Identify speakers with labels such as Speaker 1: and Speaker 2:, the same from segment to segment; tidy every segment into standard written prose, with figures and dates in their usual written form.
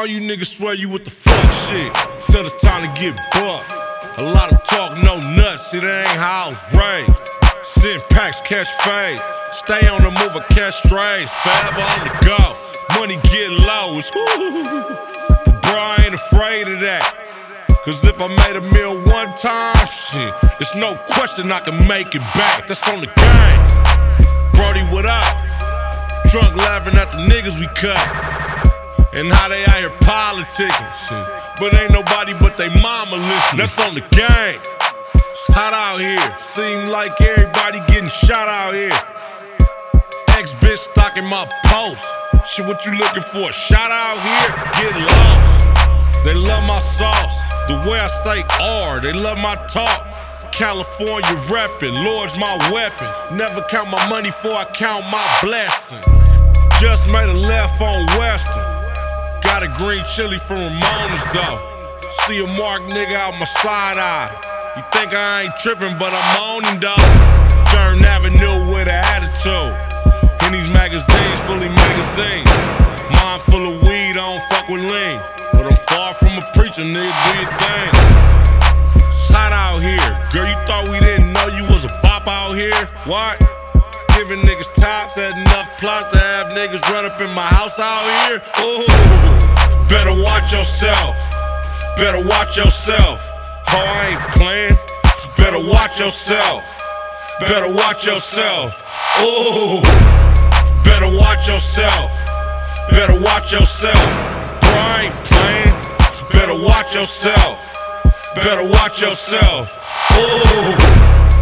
Speaker 1: All you niggas swear you with the fuck shit till it's time to get bucked. A lot of talk, no nuts, see that ain't how I was raised. Send packs, catch fades, stay on the move or catch strays. Forever on the go, money get low, it's bro, I ain't afraid of that. Cause if I made a meal one time, shit, it's no question I can make it back. That's on the game. Brody, what up? Drunk laughing at the niggas we cut and how they out here politicking, shit. But ain't nobody but they mama listening. That's on the game. It's hot out here. Seem like everybody getting shot out here. Ex-bitch stalking my post. Shit, what you looking for? Shot out here? Get lost. They love my sauce, the way I say R. They love my talk. California reppin', Lord's my weapon. Never count my money before I count my blessings. Just made a left on Western. Got a green chili from Ramona's though. See a mark nigga out my side eye. You think I ain't trippin', but I'm on him though. Turn Avenue with an attitude. In these magazines, fully magazines. Mind full of weed, I don't fuck with lean. But I'm far from a preacher, nigga, do your thing. It's hot out here. Girl, you thought we didn't know you was a bop out here? What? Giving niggas tops, had enough plots to have niggas run up in my house out here? Ooh, better watch yourself. Better watch yourself. Oh, I ain't playing. Better watch yourself. Better watch yourself. Ooh, better watch yourself. Better watch yourself. Bro, I ain't playing. Better watch yourself. Better watch yourself. Ooh.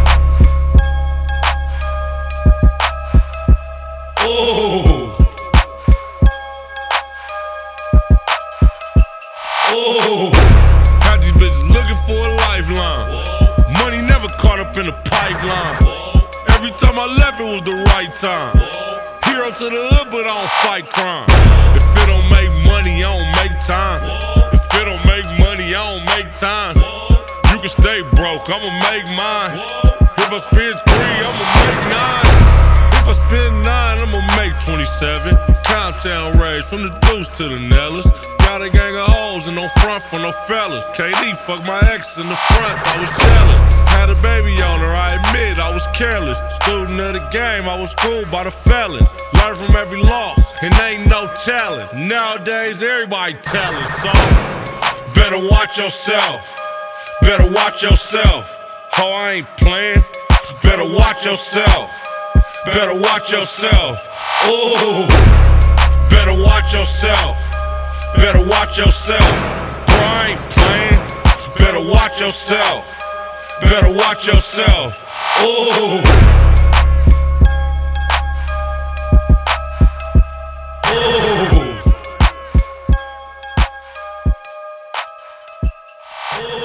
Speaker 1: Oh, oh, got these bitches looking for a lifeline. Money never caught up in the pipeline. Every time I left, it was the right time. Hero to the hood, but I don't fight crime. If it don't make money, I don't make time. If it don't make money, I don't make time. You can stay broke, I'ma make mine. If I spend 3, I'ma make 9. If I spend 9, I'ma make 27. Comptown rage from the Deuce to the Nellis. Got a gang of hoes and no front for no fellas. KD fucked my ex in the front, I was jealous. Had a baby on her, I admit I was careless. Student of the game, I was schooled by the felons. Learn from every loss, and ain't no talent. Nowadays, everybody telling, so better watch yourself. Better watch yourself. Oh, I ain't playing. Better watch yourself. Better watch yourself. Ooh, better watch yourself. Better watch yourself. Bro, I ain't playing. Better watch yourself. Better watch yourself. Ooh. Ooh. Ooh.